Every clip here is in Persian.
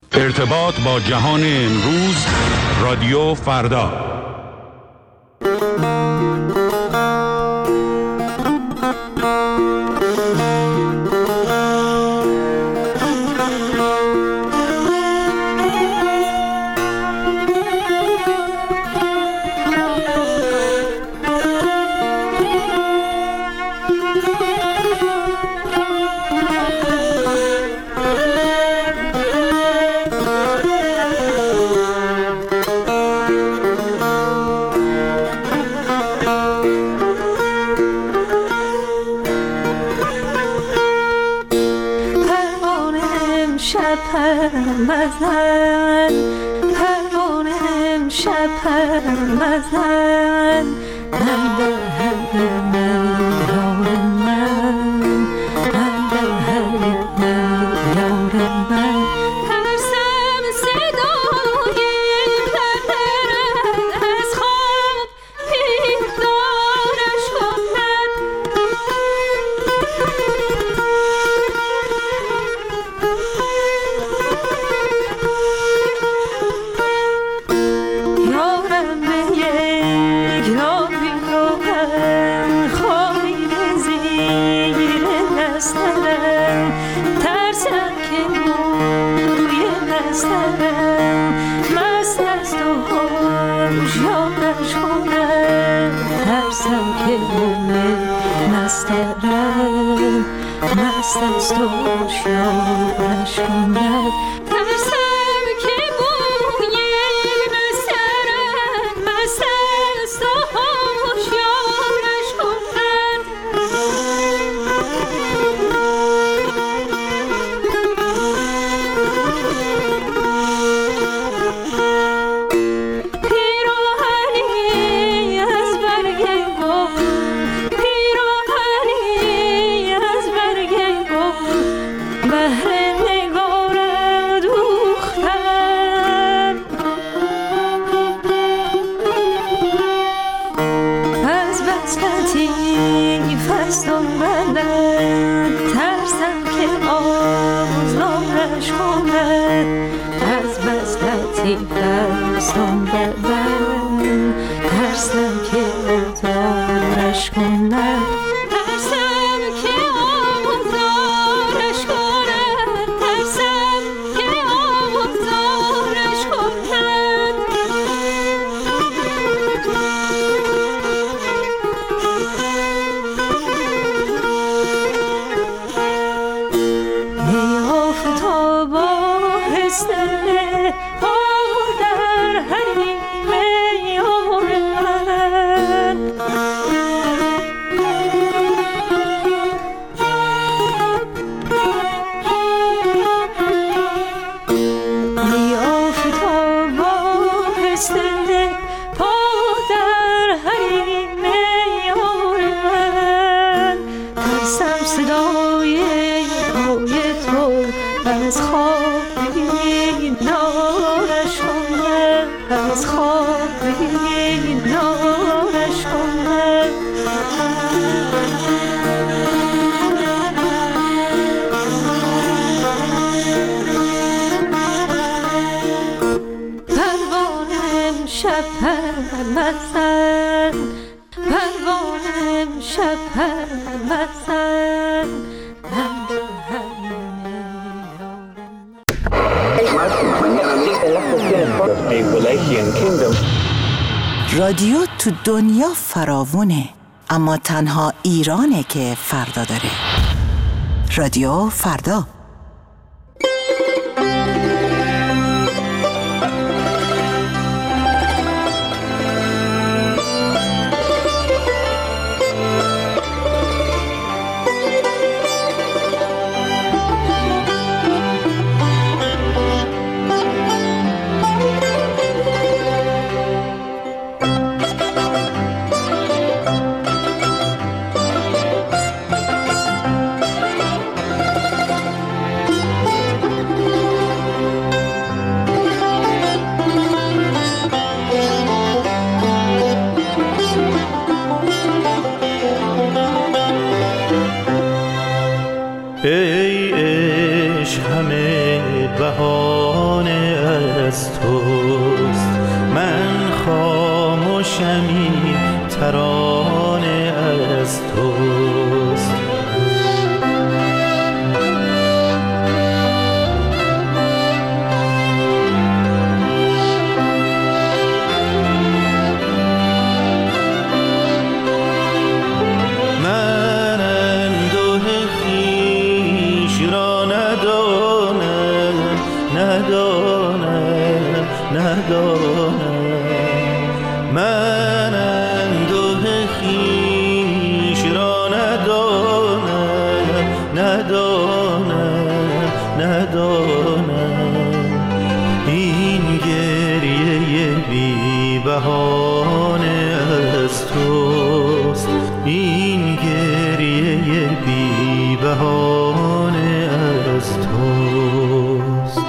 ارتباط با جهان امروز، رادیو فردا. رادیو تو دنیا فراوونه، اما تنها ایرانه که فردا داره. رادیو فردا. ای عشق همه بهانه از توست. من خاموشم این ترانه از توست. من اندوه خویش را ندانم. این گریه بی بهانه از توست. این گریه بی بهانه از توست.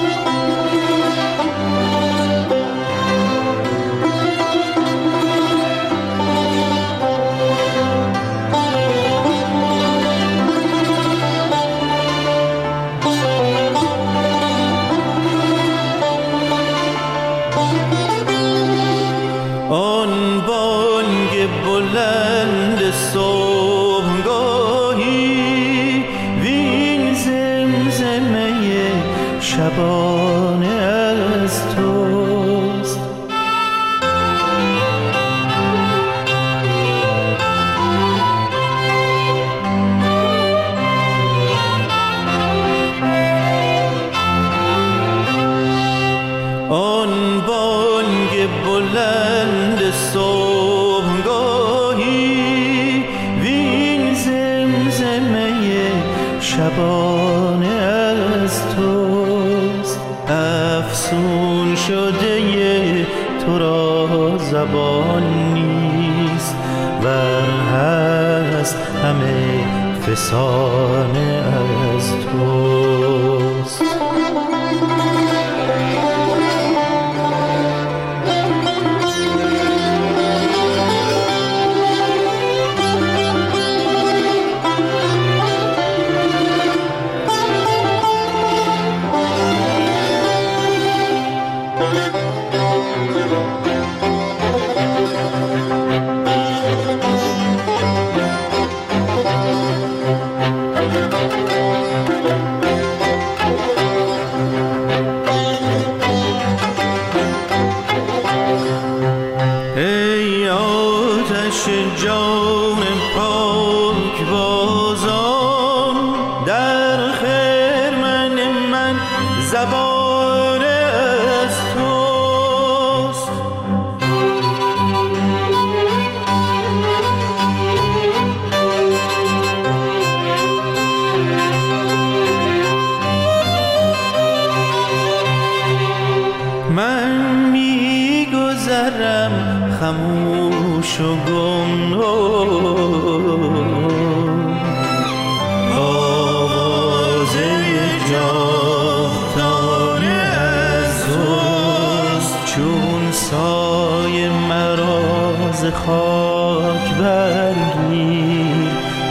آن بانگ بلند صبحگاهی وین زمزمه شبانه از توست. آن بانگ بلند صبحگاهی وین زمزمه شبانه از توست. افسون شده تو را زبان نیست، ور هست همه فسانه از توست. ای آتش جان پاک بازان، در خرمن من زبانه از توست. من میگذرم خموش و گمنام، آوازه جاودانه از توست. چون سایه مرا ز خاک برگیر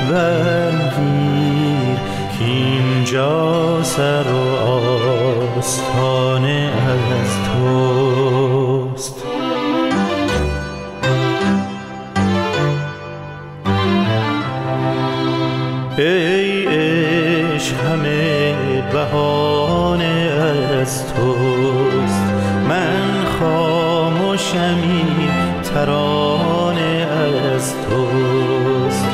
کاینجا سر و آستانه از توست. ای عشق همه بهانه از توست. من خاموشم این ترانه از توست.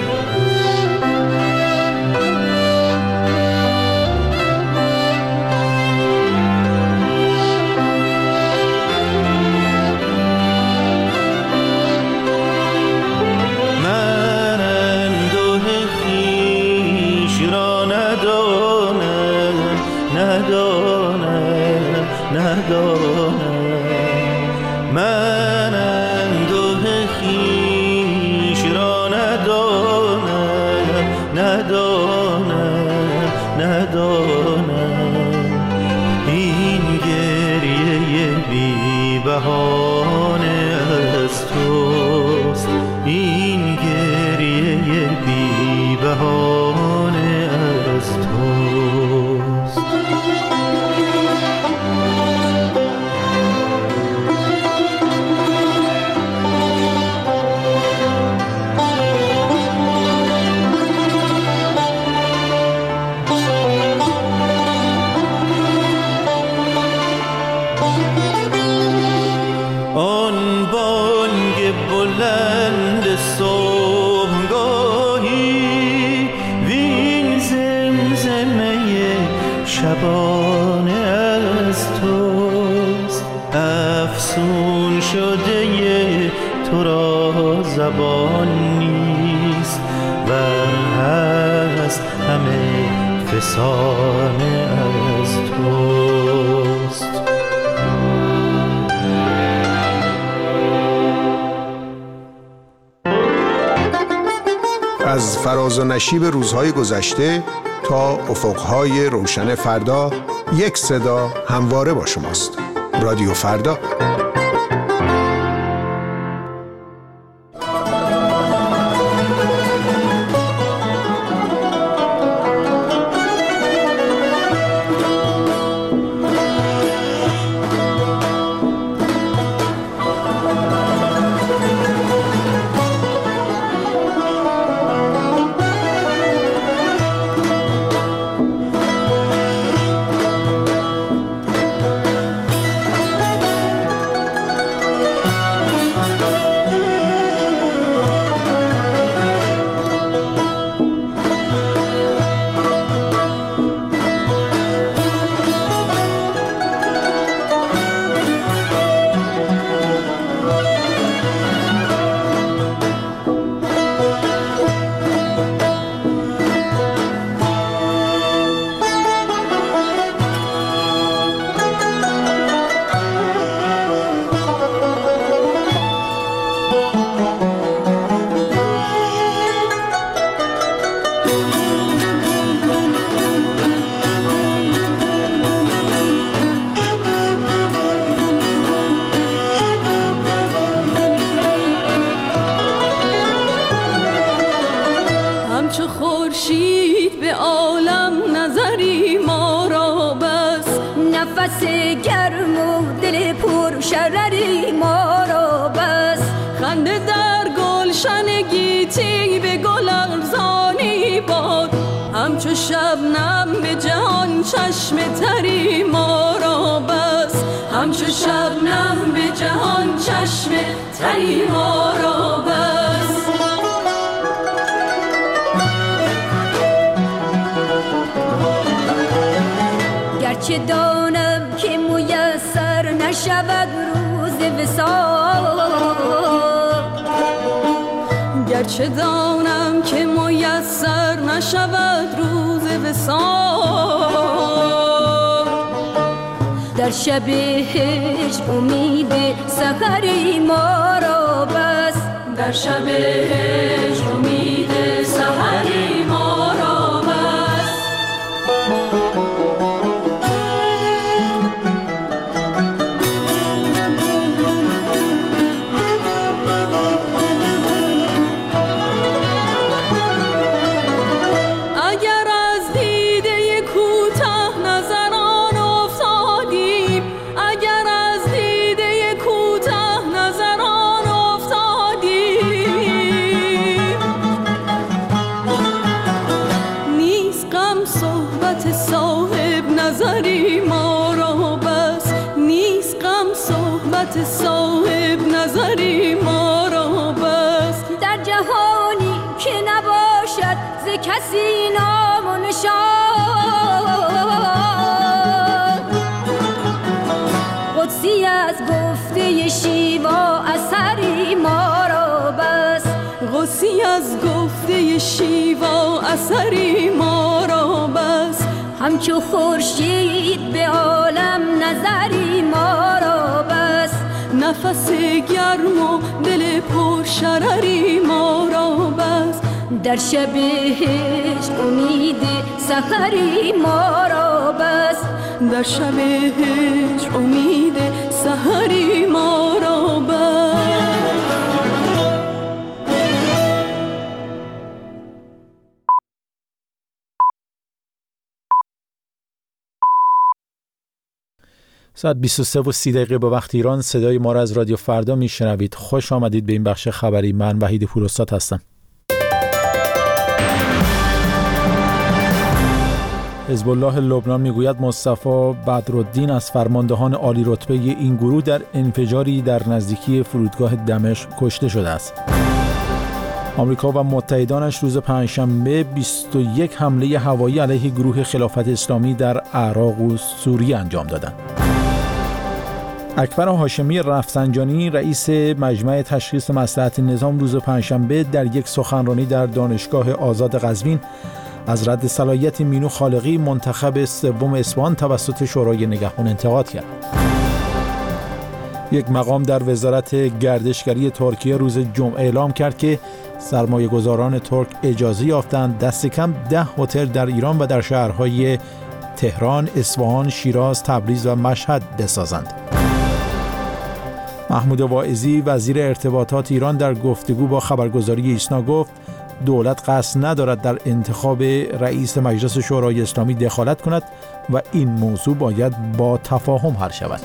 من اندوه خویش را ندانم. این گریه بی بهانه از توست. این گریه بی بهانه از توست. بهانه از توست، افسون شده تو را زبان نیست و هست همه فسانه از توست. از فراز و نشیب روزهای گذشته تا افقهای روشن فردا، یک صدا همواره با شماست. رادیو فردا. همچو شبنم به جهان چشم تری ما را بس، همچو شبنم به جهان چشم تری ما را بس. گرچه دانم که میسر نشود روز وصال، گرچه دانم که میسر نشود روز وصال، در شب هجر امید سحری ما را بس، در شب هجر امید سحری ما را بس. صاحب نظری ما را بس، در جهانی که نباشد ز کسی نام و نشان، قدسی از گفته شیوا اثری ما را بس، قدسی از گفته شیوا اثری ما را بس. همچو خورشید به عالم نظری ما را بس، نفس گرم و دل پر شرری ما را بس، در شب هجر امید سحری ما را بس، در شب هجر امید سحری ما را بس. ساعت 23:30 با وقت ایران. صدای ما را از رادیو فردا میشنوید. خوش آمدید به این بخش خبری. من وحید پوراستاد هستم. حزب الله لبنان میگوید مصطفی بدرالدین از فرماندهان عالی رتبه این گروه در انفجاری در نزدیکی فرودگاه دمشق کشته شده است. آمریکا و متحدانش روز پنجشنبه 21 حمله هوایی علیه گروه خلافت اسلامی در عراق و سوریه انجام دادند. اکبر هاشمی رفسنجانی رئیس مجمع تشخیص مصلحت نظام روز پنجشنبه در یک سخنرانی در دانشگاه آزاد قزوین از رد صلاحیت مینو خالقی منتخب سوم اصفهان توسط شورای نگهبان انتقاد کرد. یک مقام در وزارت گردشگری ترکیه روز جمعه اعلام کرد که سرمایه‌گذاران ترک اجازه یافتند دست کم 10 هتل در ایران و در شهرهای تهران، اصفهان، شیراز، تبریز و مشهد بسازند. محمود واعظی وزیر ارتباطات ایران در گفتگو با خبرگزاری ایسنا گفت دولت قصد ندارد در انتخاب رئیس مجلس شورای اسلامی دخالت کند و این موضوع باید با تفاهم حل شود.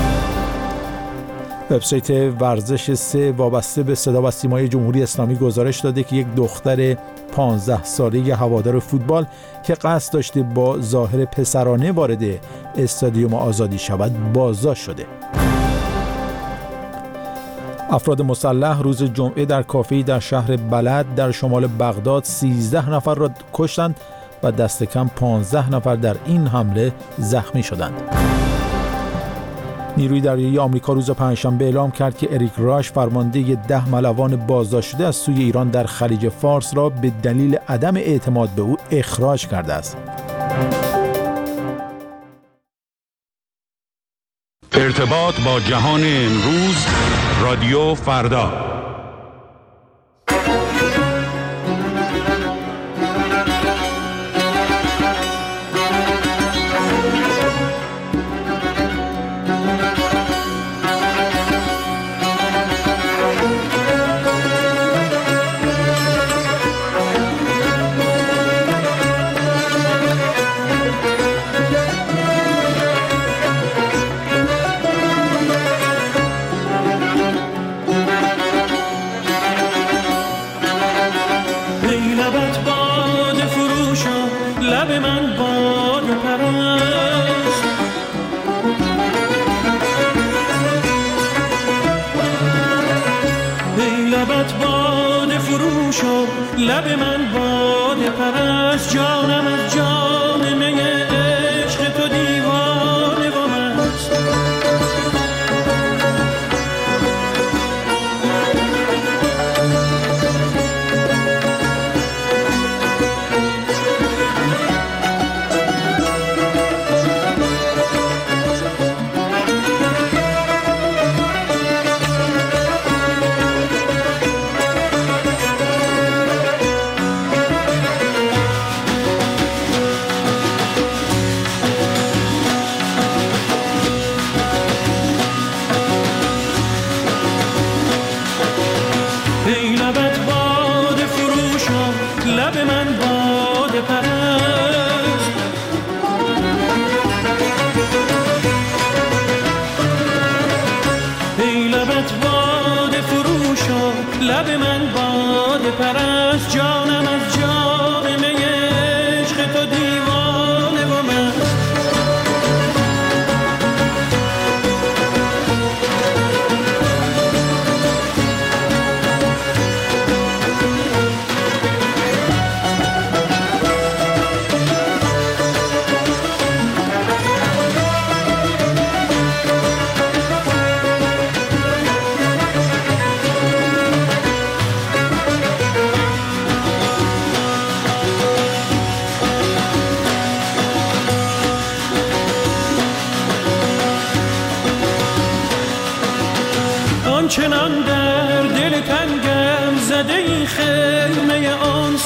وبسایت ورزش 3 وابسته به صدا و سیمای جمهوری اسلامی گزارش داده که یک دختر 15 ساله هوادار فوتبال که قصد داشته با ظاهر پسرانه وارد استادیوم آزادی شود بازداشت شده. افراد مسلح روز جمعه در کافه‌ای در شهر بلد در شمال بغداد 13 نفر را کشتند و دست کم 15 نفر در این حمله زخمی شدند. نیروی دریایی آمریکا روز پنجشنبه اعلام کرد که اریک راش فرمانده 10 ملوان بازداشت شده از سوی ایران در خلیج فارس را به دلیل عدم اعتماد به او اخراج کرده است. ارتباط با جهان امروز رادیو فردا. لب من باده پرست جانم از جام می عشق تو دیوانه و مست لب من باده پرست جانم از جام می عشق تو دیوانه و مست آنچنان در دل تنگم زده این خیمه آنس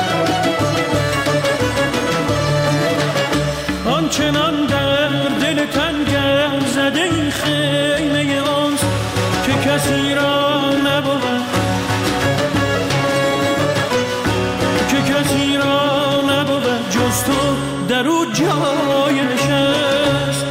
آنچنان در دل تنگم زده این خیمه آنس که کسی را نبود جز تو در او جای نشست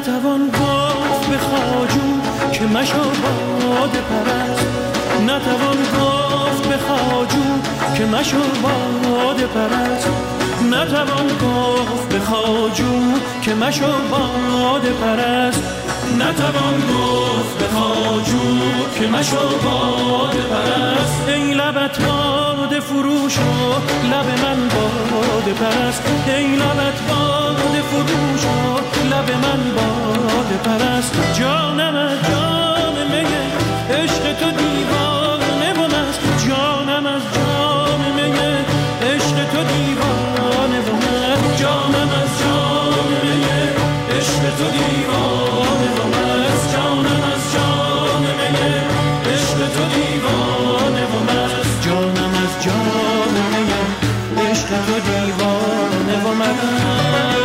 نتوان گفت به خواجو که مشو باده پرست، نتوان گفت به خواجو که مشو باده پرست، نتوان گفت به خواجو که مشو باده پرست، نتوان گفت به خواجو که مشو باده پرست. ای لبت باده فروش و لب من باده پرست، ای لبت باده فروش و لب من باده پرست. جانم از جام می عشق تو دیوانه و مست، جانم از جام می عشق تو دیوانه و مست، جانم از جام می عشق تو دیوانه و مست، جانم از جام می عشق تو دیوانه و مست، جانم از جام می عشق تو دیوانه و مست.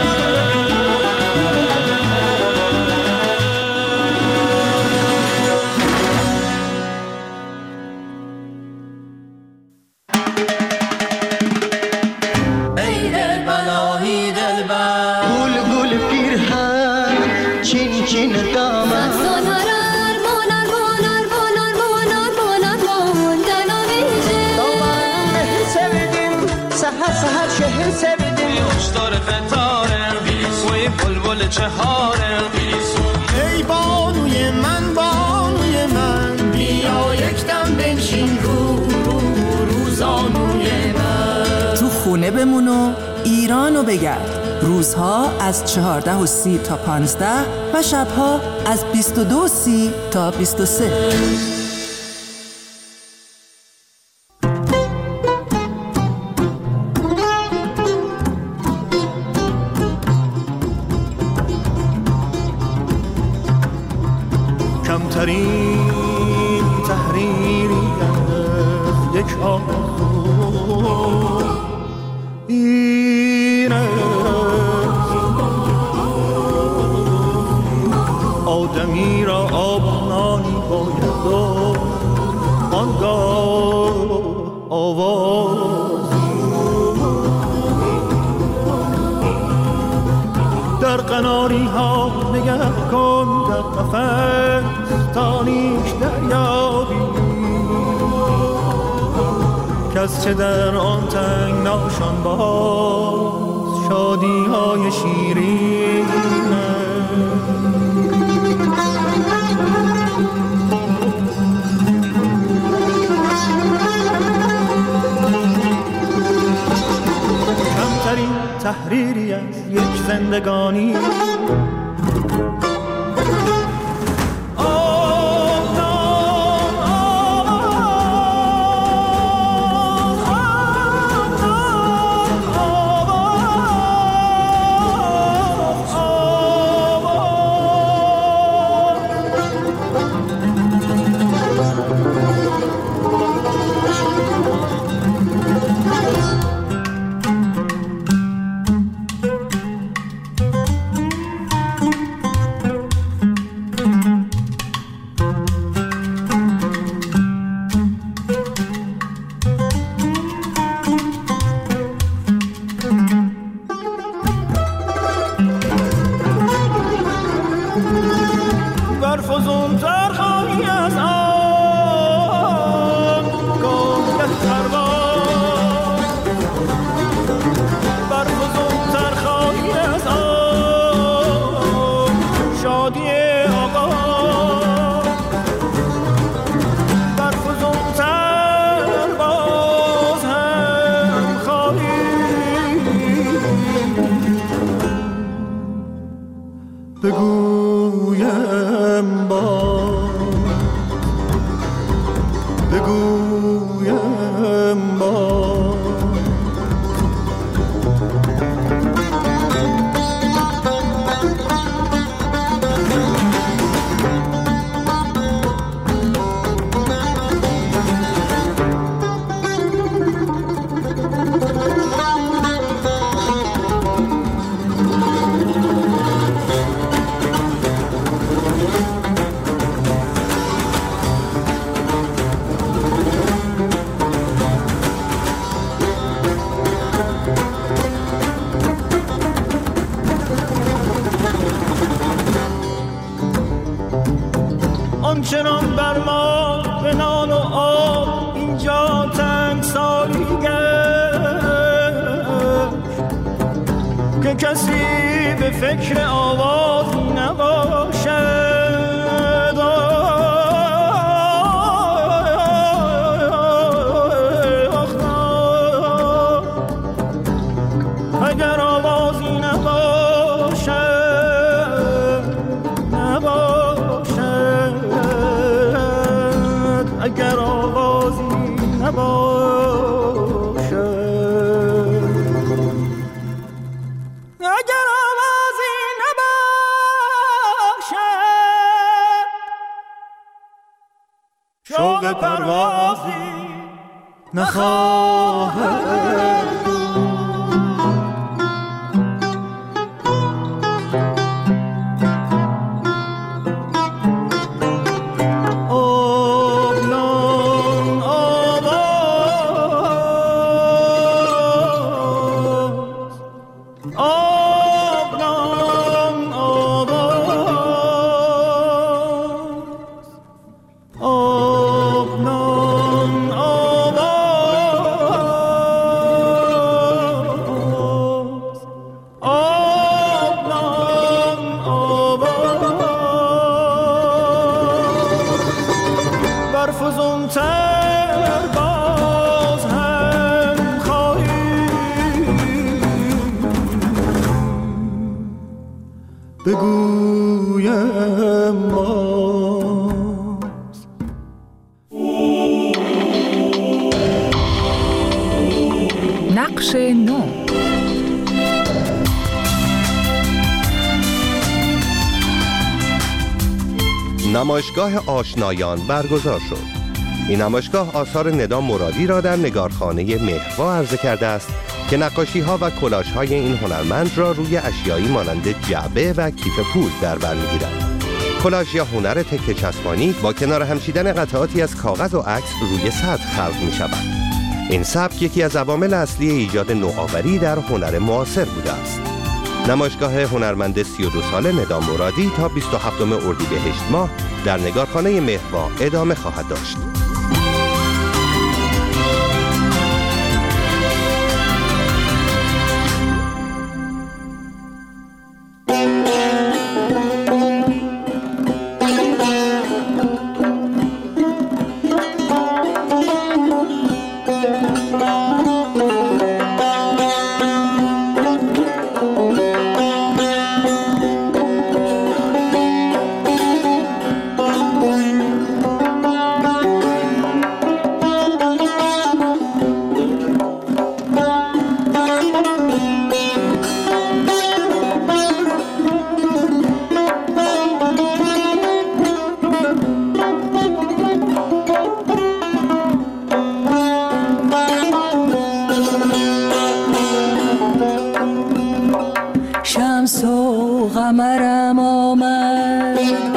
ای بانوی من بانوی من، بیا یک دم بنشین روزانوی من. تو خونه بمون و ایرانو بگرد. روزها از 14:30 تا 15 و شبها از 22:30 تا 23. کمترین تحریری از یک آرزو اینه، آدمی را آبانانی باید و آنگاه آواز در قناری ها نگه کن، در قفس تانیش دریابی، کس چه در آن تنگ ناشان باز شادی های شیرین. کمترین تحریری از یک زندگانی، بگویم همچنان بر ما به نان و آب اینجا تنگ سالی که کسی به فکر آوازی نباشد. اگر آوازی نباشد، اگر آوازی نباشد، اگر آوازی نباشد، شوق پروازی نخواهد. بگویم باز. نقش نو. نمایشگاه آشنایان برگزار شد. این نمایشگاه آثار ندام مرادی را در نگارخانه مهروا عرضه کرده است که نقاشی‌ها و کلاژهای این هنرمند را روی اشیایی مانند جعبه و کیف پول در بر می‌گیرد. کلاژ یا هنر تکه چسبانی با کنار هم چیدن قطعاتی از کاغذ و عکس روی سطح خلق می‌شود. این سبک یکی از عوامل اصلی ایجاد نوآوری در هنر معاصر بوده است. نمایشگاه هنرمند 32 ساله ندام مرادی تا 27 اردیبهشت ماه در نگارخانه مهروا ادامه خواهد داشت. شمس و قمرم آمد،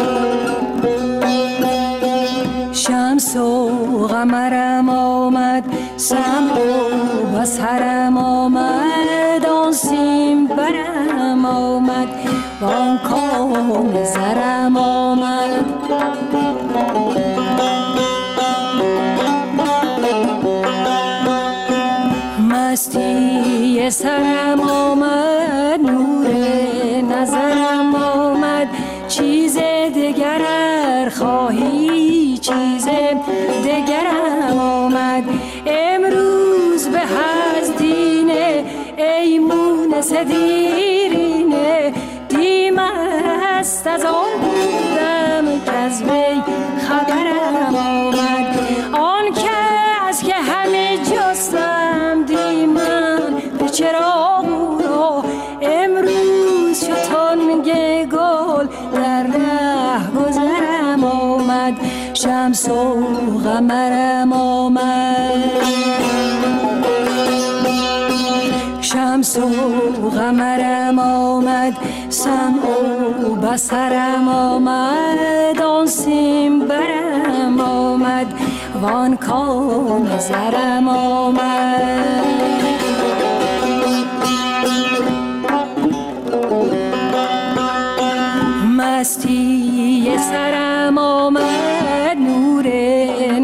شمس و قمرم آمد، سمع و بصرم آمد، آن سیم برم آمد و آن کام زرم آمد. مستی سرم آمد، نور نظرم آمد، چیز دگر خواهی چیز دگرم آمد. امروز به هزدینه ای مونس دیرینه، دیم است از آن بودم که از وی خبرم آمد. آن کس که همه جستم دیمن به چراغ را، امروز شتان گه گل در ره گذرم آمد. شمس و قمرم آمد، شمس و قمرم آمد، سمع و بصرم آمد، آن سیم برم آمد وان کام زرم آمد. مستی سرم آمد،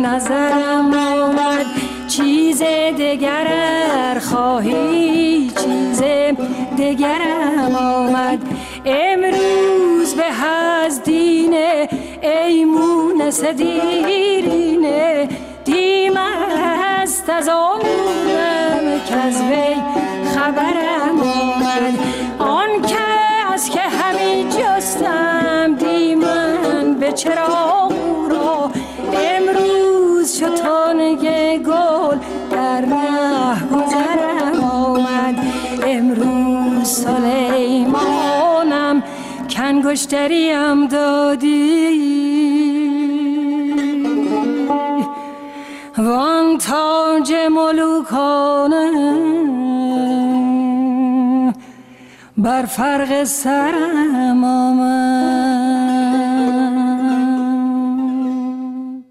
نظرم آمد چیز دگر خواهی چیز دگرم آمد امروز به از دینه ای مونس دیرینه دیم است از آنم که از وی خبرم آمد آن کس که همی جستم دیمن به چراغ را امروز شد تانه گل در ره گذرم آمد امروز سلیمانم کنگشتریم دادی وان تاج ملوکانه بر فرق سرم آمد.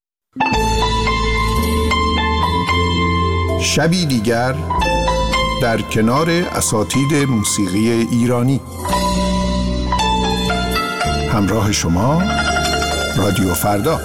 شبی دیگر در کنار اساتید موسیقی ایرانی. همراه شما رادیو فردا.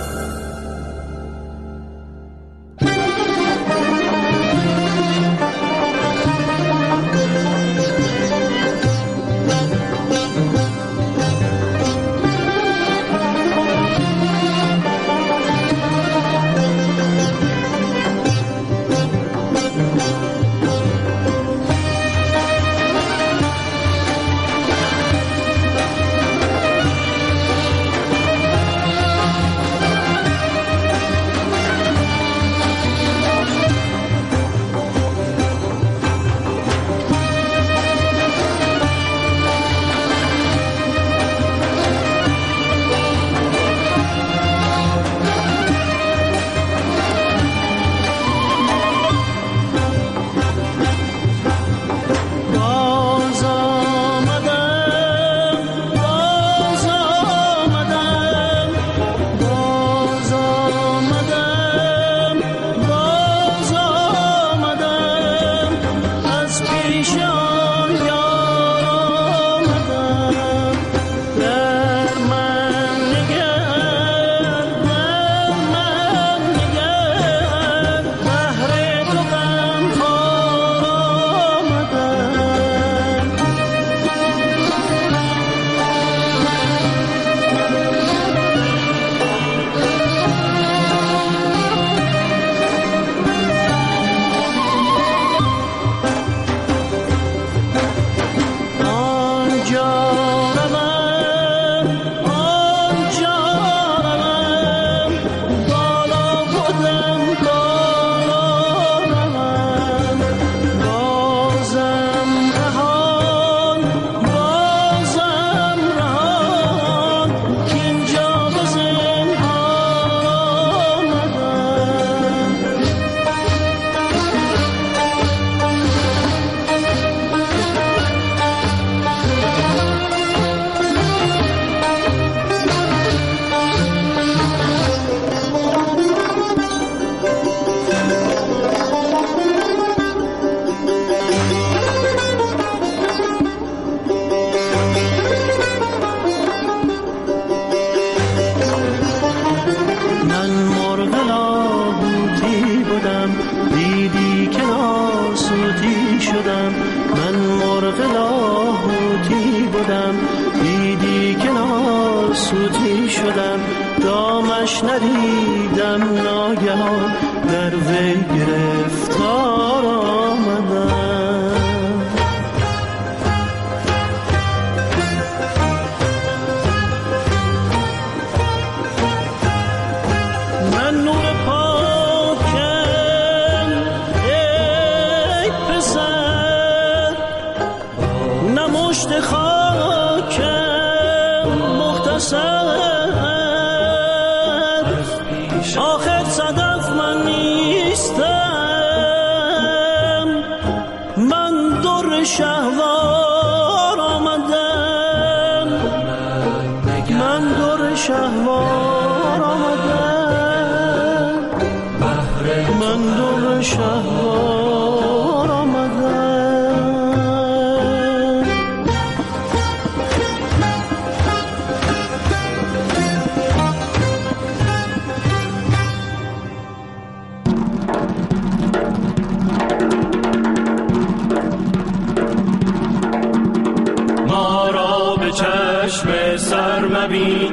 سر مبین،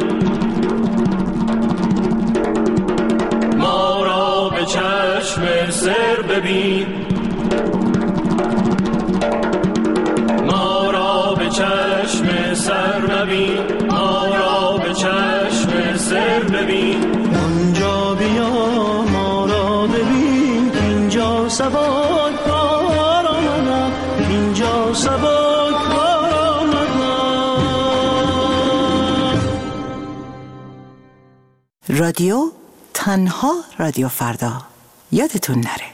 ما را به چشم سر ببین، ما را به چشم سر مبین، ما را به چشم سر ببین. آنجا بیا ما را ببین، اینجا سبک بار آمدم، اینجا سبک بار آمدم. رادیو تنها رادیو فردا، یادتون نره.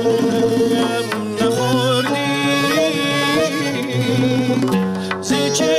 چه